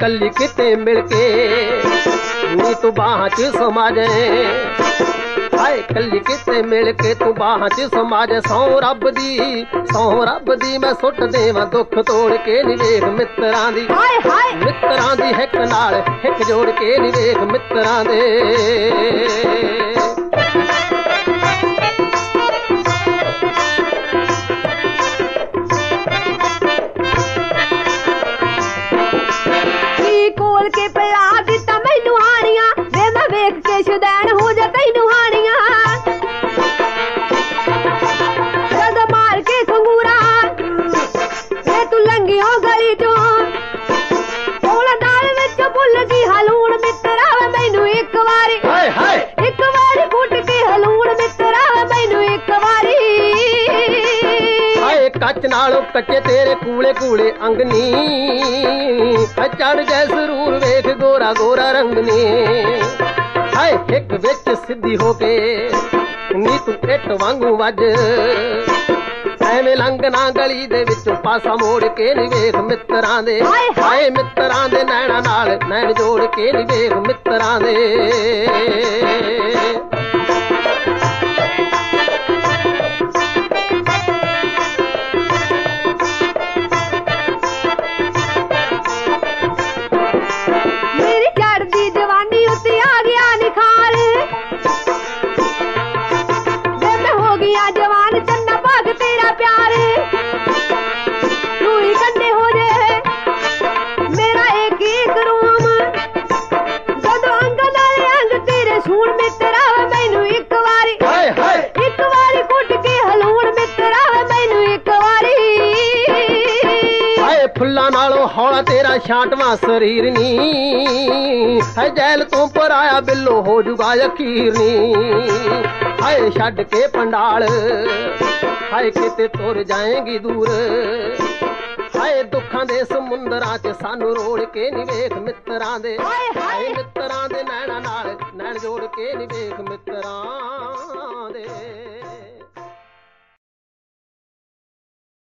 कली किते मिल के नी तू बाहां च समा जाए हाय कली किते मिल के तू बाहां च समा जाए सौ रब दी मैं सुट देवां दुख तोड़ के नी वेख मित्रां दी हिक नाल हिक जोड़ के नी वेख मित्रां दे कोल के पिला दिता मैनू हानियां वे मैं वेख के शुदैन हो जा तैनू हानियां जद मार के खंगूरा वे तू लंघी हो गली चो कोल दाल विच भुल गई हलूण मित्रा वे मैनू एक वारी कुट के हलूण मित्रा वे मैनू एक वारी कच नालों कच्चे तेरे कूले कूले अंगनी चढ़ जाए जरूर वेख गोरा गोरा रंगनी हाय हिक विच सिद्धी हो के नी तू इट वांगू वज एवें लंघना गली दे विचों पासा मोड़ के नी वेख मित्रां दे हाय मित्रां दे नैना नाल नैन जोड़ के नी वेख मित्रां दे जवान चन्ना भाग तेरा प्यार रूही कंडे हो जाए मेरा एक एक रूम जदों अंग नाले अंग तेरे सूण मित्रा मैनू एक वारी कुट के हलूण मित्रा मैनू एक वारी फुल्लां नालों हौला तेरा छांटवां शरीर नी है जैल तो पर आया बिल्लो हो जुगा यकीर नी हाय छड्ड के पंडाल हाय किते तुर जाएंगी दूर हाय दुखां दे समुंदरां च सानू रोड़ के नी वेख मित्रां दे हाय मित्रां दे नैना नाल नैन जोड़ के नी वेख मित्रां दे